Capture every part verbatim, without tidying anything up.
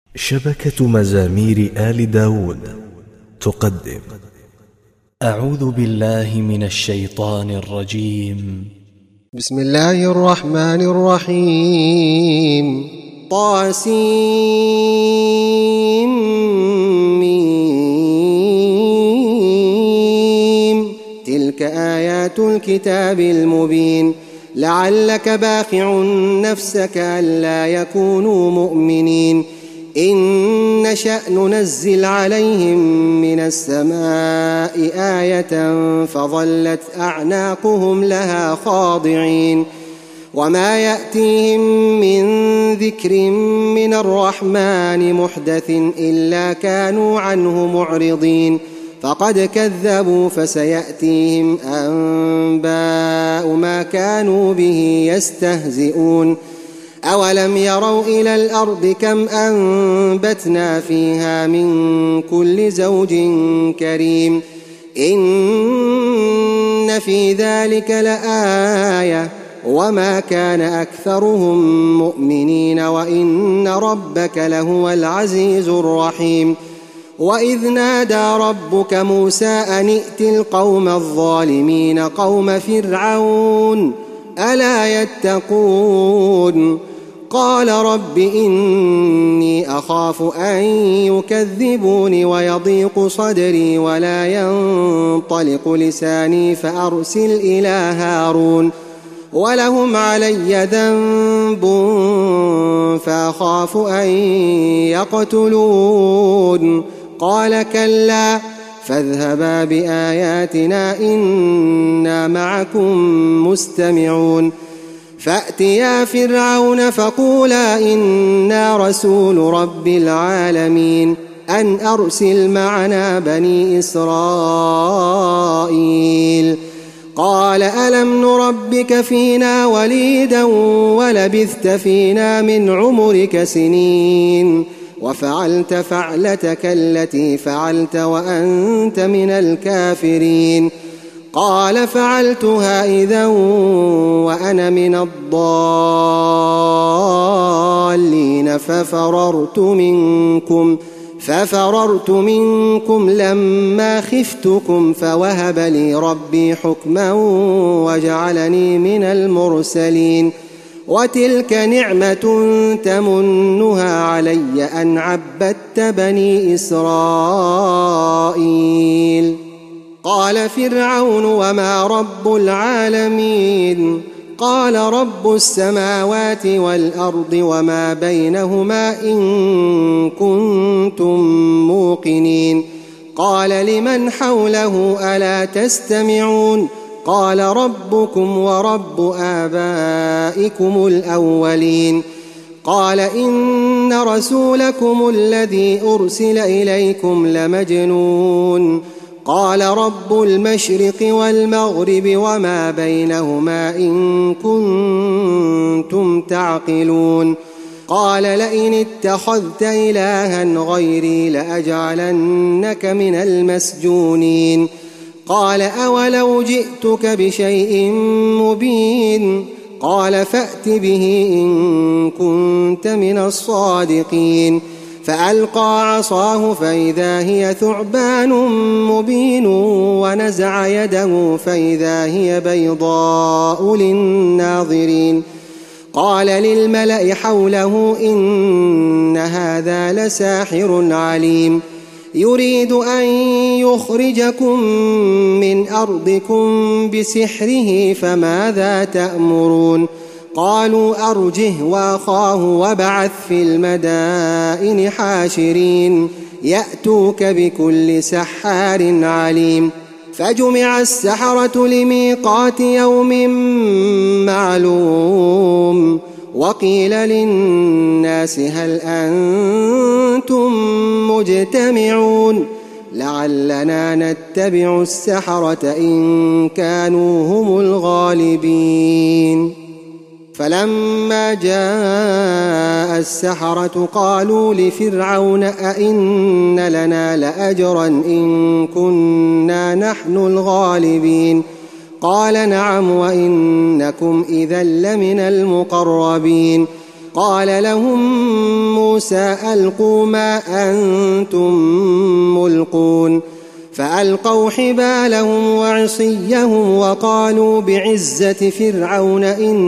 شبكة مزامير آل داود تقدم أعوذ بالله من الشيطان الرجيم. بسم الله الرحمن الرحيم. طاسيم. تلك آيات الكتاب المبين. لعلك باخع نفسك ألا يكونوا مؤمنين. إن نشأ ننزل عليهم من السماء آية فظلت أعناقهم لها خاضعين. وما يأتيهم من ذكر من الرحمن محدث إلا كانوا عنه معرضين. فقد كذبوا فسيأتيهم أنباء ما كانوا به يستهزئون. أولم يروا إلى الأرض كم أنبتنا فيها من كل زوج كريم. إن في ذلك لآية وما كان أكثرهم مؤمنين وإن ربك لهو العزيز الرحيم. وإذ نادى ربك موسى أن ائت القوم الظالمين قوم فرعون ألا يتقون. قال رب إني أخاف أن يكذبوني ويضيق صدري ولا ينطلق لساني فأرسل إلى هارون ولهم علي ذنب فأخاف أن يقتلون. قال كلا فاذهبا بآياتنا إنا معكم مستمعون. فأتيا فرعون فقولا إنا رسول رب العالمين أن أرسل معنا بني إسرائيل. قال ألم نربك فينا وليدا ولبثت فينا من عمرك سنين وفعلت فعلتك التي فعلت وأنت من الكافرين. قال فعلتها إذا وأنا من الضالين ففررت منكم ففررت منكم لما خفتكم فوهب لي ربي حكما وجعلني من المرسلين. وتلك نعمة تمنها علي أن عبدت بني إسرائيل. قال فرعون وما رب العالمين. قال رب السماوات والأرض وما بينهما إن كنتم موقنين. قال لمن حوله ألا تستمعون. قال ربكم ورب آبائكم الأولين. قال إن رسولكم الذي أرسل إليكم لمجنون. قال رب المشرق والمغرب وما بينهما إن كنتم تعقلون. قال لئن اتخذت إلها غيري لأجعلنك من المسجونين. قال أولو جئتك بشيء مبين. قال فأت به إن كنت من الصادقين. فألقى عصاه فإذا هي ثعبان مبين ونزع يده فإذا هي بيضاء للناظرين. قال للملأ حوله إن هذا لساحر عليم يريد أن يخرجكم من أرضكم بسحره فماذا تأمرون. قالوا أرجه وأخاه وابعث في المدائن حاشرين يأتوك بكل سحار عليم. فجمع السحرة لميقات يوم معلوم. وقيل للناس هل أنتم مجتمعون لعلنا نتبع السحرة إن كانوا هم الغالبين. فلما جاء السحرة قالوا لفرعون أئن لنا لأجرا إن كنا نحن الغالبين. قال نعم وإنكم إذا لمن المقربين. قال لهم موسى ألقوا ما أنتم ملقون فألقوا حبالهم وعصيهم وقالوا بعزة فرعون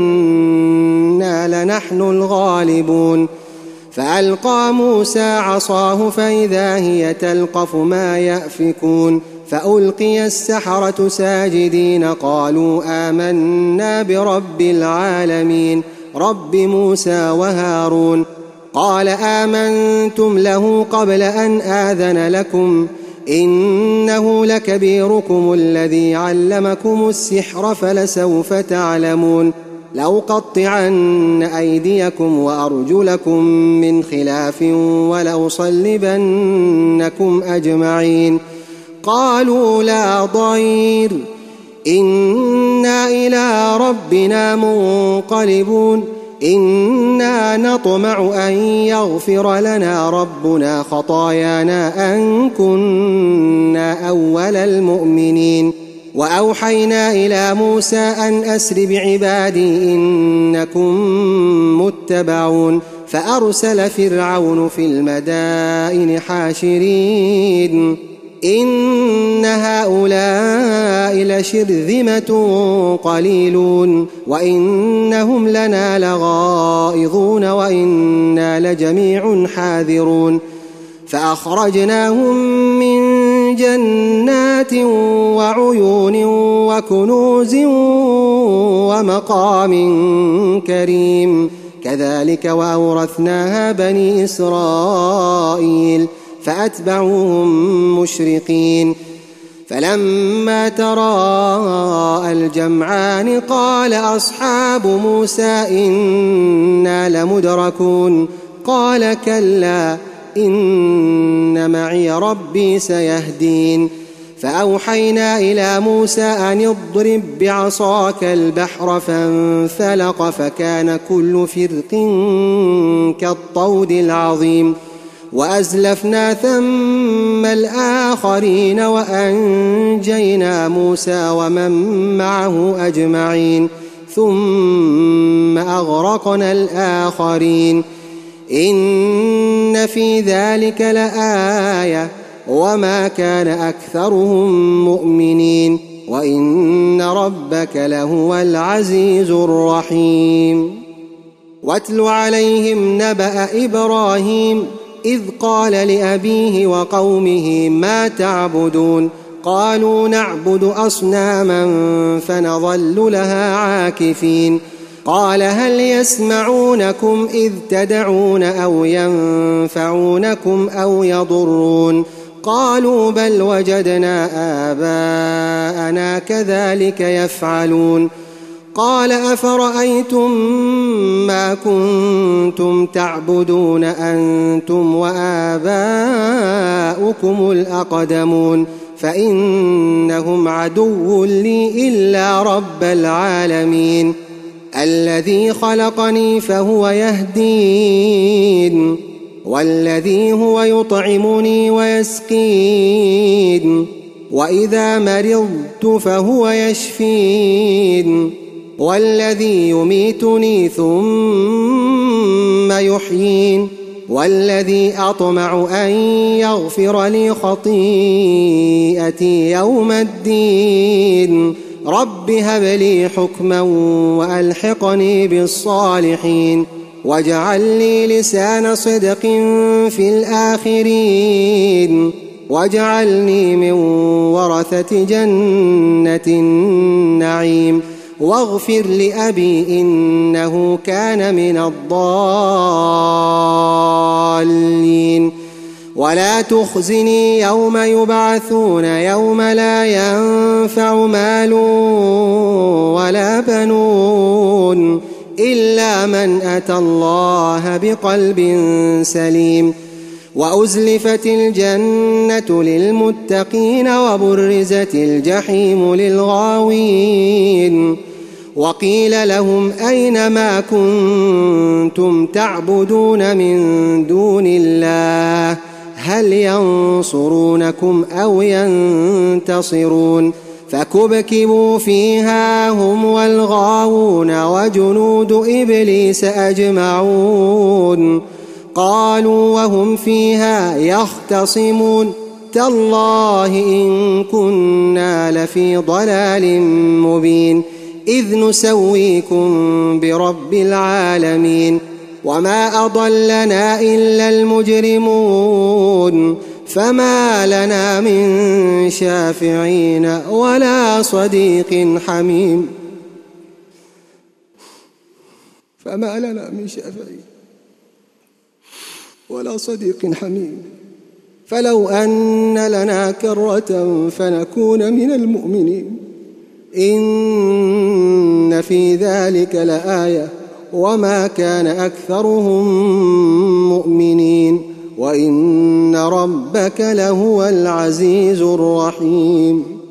إنا لنحن الغالبون فألقى موسى عصاه فإذا هي تلقف ما يأفكون فألقي السحرة ساجدين قالوا آمنا برب العالمين رب موسى وهارون قال آمنتم له قبل أن آذن لكم إنه لكبيركم الذي علمكم السحر فلسوف تعلمون لأقطعن أيديكم وأرجلكم من خلاف ولأصلبنكم أجمعين قالوا لا ضير إنا إلى ربنا منقلبون إنا نطمع أن يغفر لنا ربنا خطايانا أن كنا أول المؤمنين وأوحينا إلى موسى أن أسر بعبادي إنكم متبعون فأرسل فرعون في المدائن حاشرين إن هؤلاء لشرذمة قليلون وإنهم لنا لغائظون وإنا لجميع حاذرون فأخرجناهم من جنات وعيون وكنوز ومقام كريم كذلك وأورثناها بني إسرائيل فأتبعوهم مشرقين فلما تراءى الجمعان قال أصحاب موسى إنا لمدركون قال كلا إن معي ربي سيهدين فأوحينا إلى موسى أن اضرب بعصاك البحر فانفلق فكان كل فرق كالطود العظيم وأزلفنا ثم الآخرين وأنجينا موسى ومن معه أجمعين ثم أغرقنا الآخرين إن في ذلك لآية وما كان أكثرهم مؤمنين وإن ربك لهو العزيز الرحيم واتل عليهم نبأ إبراهيم إذ قال لأبيه وقومه ما تعبدون قالوا نعبد أصناما فنظل لها عاكفين قال هل يسمعونكم إذ تدعون أو ينفعونكم أو يضرون قالوا بل وجدنا آباءنا كذلك يفعلون قال أفرأيتم ما كنتم تعبدون أنتم وآباؤكم الأقدمون فإنهم عدو لي إلا رب العالمين الذي خلقني فهو يهدين والذي هو يطعمني ويسقين وإذا مرضت فهو يشفين والذي يميتني ثم يحيين والذي أطمع أن يغفر لي خطيئتي يوم الدين رب هب لي حكما وألحقني بالصالحين واجعل لي لسان صدق في الآخرين واجعلني من ورثة جنة النعيم واغفر لأبي إنه كان من الضالين ولا تخزني يوم يبعثون يوم لا ينفع مال ولا بنون إلا من أتى الله بقلب سليم وأزلفت الجنة للمتقين وبرزت الجحيم للغاوين وقيل لهم أين ما كنتم تعبدون من دون الله هل ينصرونكم أو ينتصرون فكبكبوا فيها هم والغاوون وجنود إبليس أجمعون قالوا وهم فيها يختصمون تالله إن كنا لفي ضلال مبين إذ نسويكم برب العالمين وما أضلنا إلا المجرمون فما لنا من شافعين ولا صديق حميم فما لنا من شافعين ولا صديق حميم فلو أن لنا كرة فنكون من المؤمنين إن في ذلك لآية وما كان أكثرهم مؤمنين وإن ربك لهو العزيز الرحيم